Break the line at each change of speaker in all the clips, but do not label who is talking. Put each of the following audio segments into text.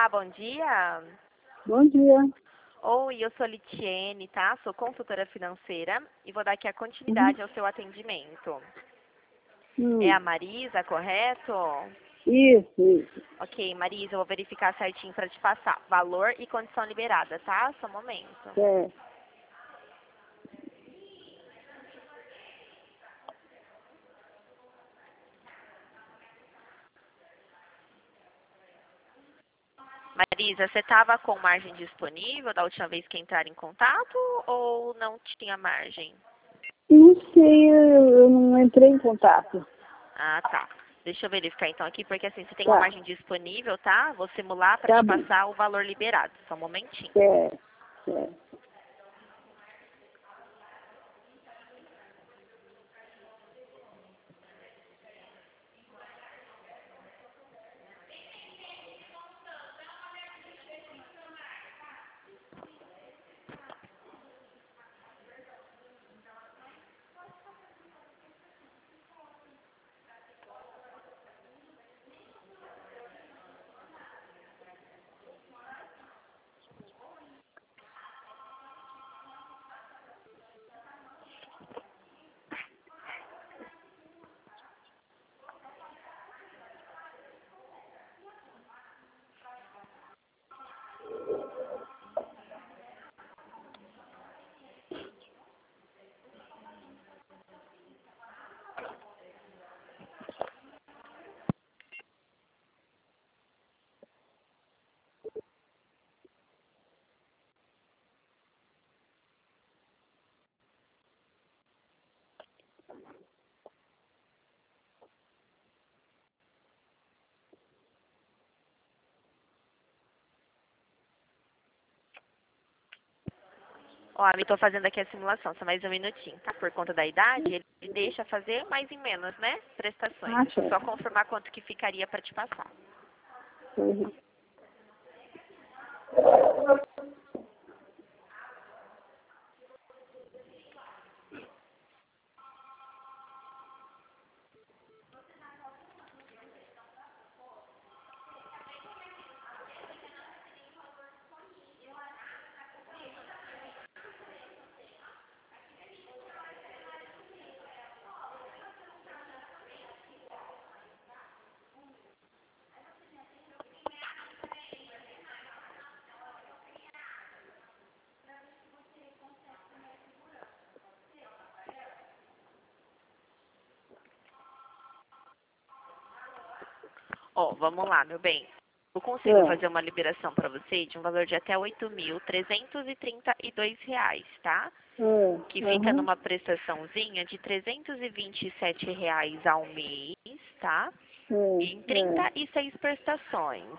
Olá, bom dia.
Bom dia.
Oi, eu sou Litiene, tá? Sou consultora financeira e vou dar aqui a continuidade ao seu atendimento. É a Marisa, correto?
Isso.
Ok, Marisa, eu vou verificar certinho para te passar. Valor e condição liberada, tá? Só um momento.
É.
Marisa, você estava com margem disponível da última vez que entraram em contato ou não tinha margem?
Não sei, eu não entrei em contato.
Ah, tá. Deixa eu verificar então aqui, porque assim, você tem uma
Tá.
margem disponível, tá? Vou simular para
Tá
te
bom.
passar o valor liberado. Só um momentinho.
É.
Ó, eu estou fazendo aqui a simulação, só mais um minutinho, tá? Por conta da idade, ele deixa fazer mais em menos, né? Prestações.
Ah,
Deixa eu só confirmar quanto que ficaria para te passar.
Uhum.
Ó, vamos lá, meu bem. Eu consigo fazer uma liberação para você de um valor de até R$ 8.332, tá? Que fica
Uhum.
numa prestaçãozinha de R$ 327 ao mês, tá? Em 36 prestações,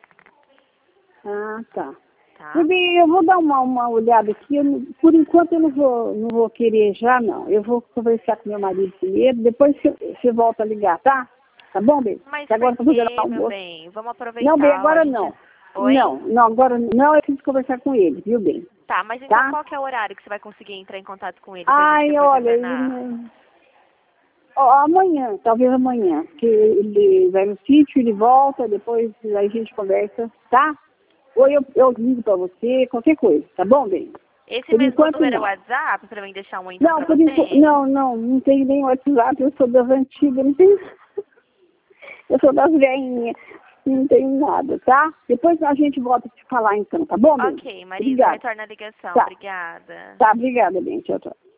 Ah, tá.
tá?
Tudo bem, eu vou dar uma olhada aqui. Por enquanto eu não vou querer já, não. Eu vou conversar com meu marido primeiro, depois você volta a ligar, tá? Tá bom, bem?
Mas
Que agora
por
eu tô fazendo
quê, meu
almoço.
bem? Vamos
Não, bem,
aproveitar, ó, a
agora
gente...
não.
Oi?
Não, agora não, eu preciso conversar com ele, viu, bem?
Tá, mas então
Tá?
qual que é o horário que você vai conseguir entrar em contato com ele pra gente
Ai,
depois
olha,
agendar?
ó, amanhã, talvez amanhã, porque ele vai no sítio, ele volta, depois a gente conversa, tá? Ou eu ligo pra você, qualquer coisa, tá bom, bem?
Esse
Por
mesmo
enquanto
número é o
não.
WhatsApp pra mim deixar um então
Não,
pra você?
não tenho nem WhatsApp, eu sou das antigas, não tenho, eu sou das velhinhas, não tenho nada, tá? Depois a gente volta a te falar então, tá bom, bem?
Ok, Marisa,
Obrigada.
retorna a ligação.
Tá,
Obrigada.
tá, obrigada, bem, tchau, tchau.